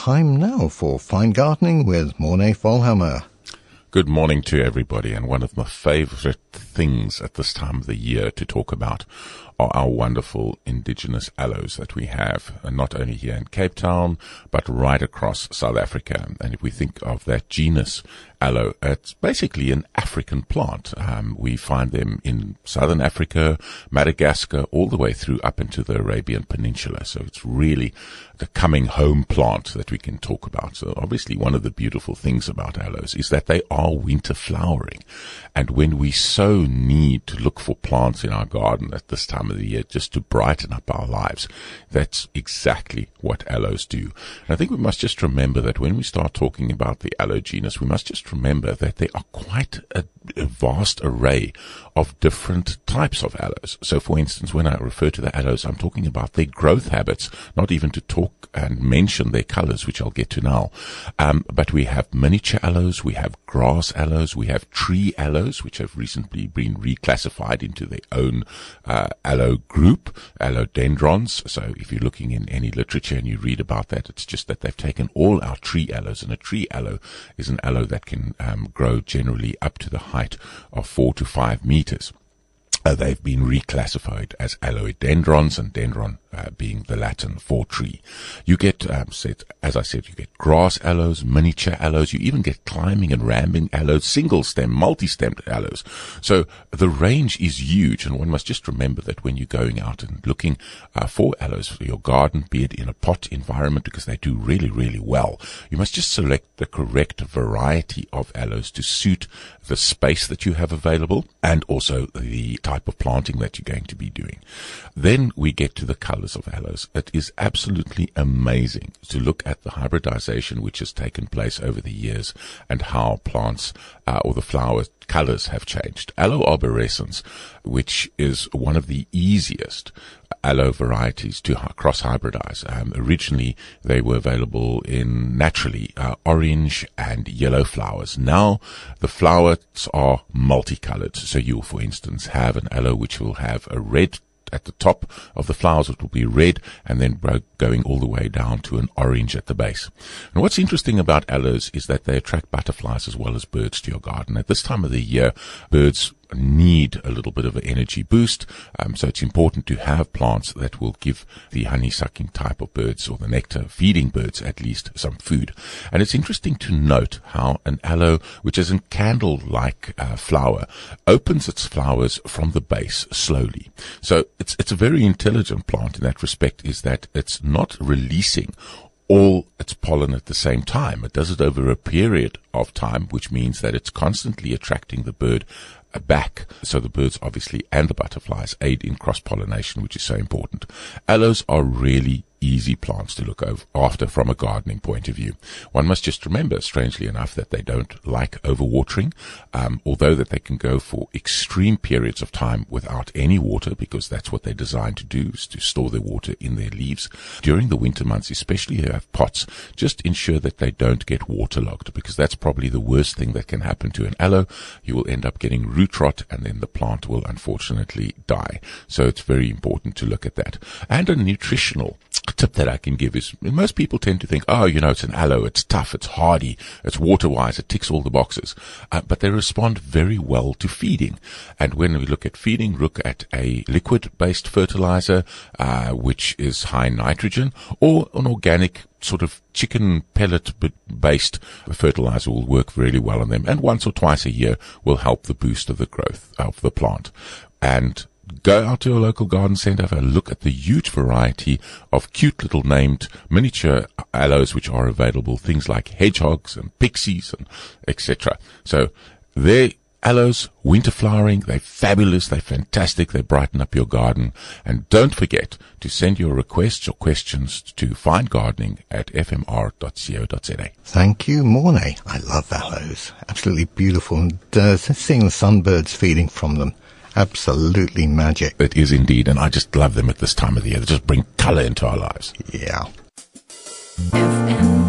time now for Fine Gardening with Morné Volhammer. Good morning to everybody, and one of my favorite things at this time of the year to talk about are our wonderful indigenous aloes that we have, and not only here in Cape Town, but right across South Africa. And if we think of that genus aloe, it's basically an African plant. We find them in southern Africa, Madagascar, all the way through up into the Arabian Peninsula. So it's really the coming home plant that we can talk about. So obviously one of the beautiful things about aloes is that they are winter flowering. And when we so need to look for plants in our garden at this time of the year just to brighten up our lives, that's exactly what aloes do. And I think we must just remember that when we start talking about the aloe genus, we must just remember that there are quite a vast array of different types of aloes. So for instance, when I refer to the aloes, I'm talking about their growth habits, not even to talk and mention their colors, which I'll get to now. But we have miniature aloes, we have grass aloes, we have tree aloes, which have recently been reclassified into their own aloe group, allodendrons. So if you're looking in any literature and you read about that, it's just that they've taken all our tree aloes, and a tree aloe is an aloe that can grow generally up to the height of 4 to 5 meters. They've been reclassified as allodendrons, and dendron being the Latin for tree. You get, as I said, you get grass aloes, miniature aloes. You even get climbing and rambling aloes, single stem, multi-stemmed aloes. So the range is huge, and one must just remember that when you're going out and looking for aloes for your garden, be it in a pot environment, because they do really, really well, you must just select the correct variety of aloes to suit the space that you have available and also the type of planting that you're going to be doing. Then we get to the colors of aloes. It is absolutely amazing to look at the hybridization which has taken place over the years and how plants or the flower colors have changed. Aloe arborescens, which is one of the easiest aloe varieties to cross hybridize. Originally they were available in naturally orange and yellow flowers. Now the flowers are multicolored. So you'll, for instance, have an aloe which will have a red at the top of the flowers. It will be red, and then going all the way down to an orange at the base. And what's interesting about aloes is that they attract butterflies as well as birds to your garden. At this time of the year, birds need a little bit of an energy boost, so it's important to have plants that will give the honey-sucking type of birds, or the nectar-feeding birds at least, some food. And it's interesting to note how an aloe, which is a candle-like flower, opens its flowers from the base slowly. So it's a very intelligent plant in that respect, is that it's not releasing all its pollen at the same time. It does it over a period of time, which means that it's constantly attracting the bird back. So the birds obviously and the butterflies aid in cross-pollination, which is so important. Aloes are really easy plants to look after from a gardening point of view. One must just remember, strangely enough, that they don't like overwatering, although that they can go for extreme periods of time without any water, because that's what they're designed to do, is to store their water in their leaves. During the winter months, especially if you have pots, just ensure that they don't get waterlogged, because that's probably the worst thing that can happen to an aloe. You will end up getting root rot, and then the plant will unfortunately die. So it's very important to look at that. And a nutritional tip that I can give is, most people tend to think, it's an aloe, it's tough, it's hardy, it's water-wise, it ticks all the boxes. But they respond very well to feeding. And when we look at feeding, look at a liquid-based fertilizer, which is high nitrogen, or an organic sort of chicken pellet-based fertilizer will work really well on them. And once or twice a year will help the boost of the growth of the plant. And go out to a local garden centre, have a look at the huge variety of cute little named miniature aloes which are available, things like hedgehogs and pixies and etc. So they're aloes, winter flowering, they're fabulous, they're fantastic, they brighten up your garden. And don't forget to send your requests or questions to finegardening@fmr.co.za. Thank you, Morné. I love aloes. Absolutely beautiful. And seeing the sunbirds feeding from them, absolutely magic. It is indeed, and I just love them at this time of the year. They just bring colour into our lives. Yeah. FM